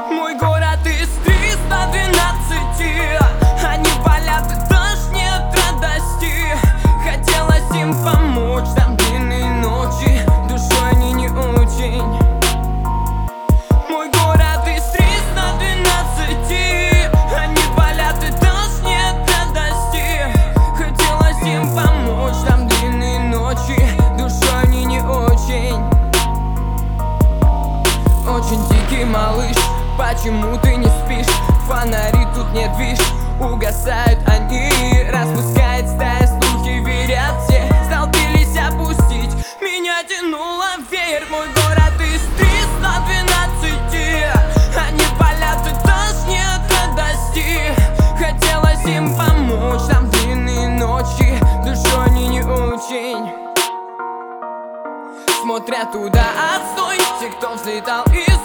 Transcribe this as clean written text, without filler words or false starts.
Мой город из 312. Они палят, и даже нет радости. Хотелось им помочь, там длинные ночи, душой они не очень. Мой город из 312. Они палят, и даже нет радости. Хотелось им помочь, там длинные ночи, душой они не очень. Очень дикий малыш, почему ты не спишь? Фонари тут не движ, угасают они. Распускает стая, слухи верят все. Столпились опустить, меня тянуло вверх. Мой город из 312. Они палят, и даже нет радости. Хотелось им помочь, там длинные ночи, душой они не очень. Смотрят туда отстой, те, кто взлетал из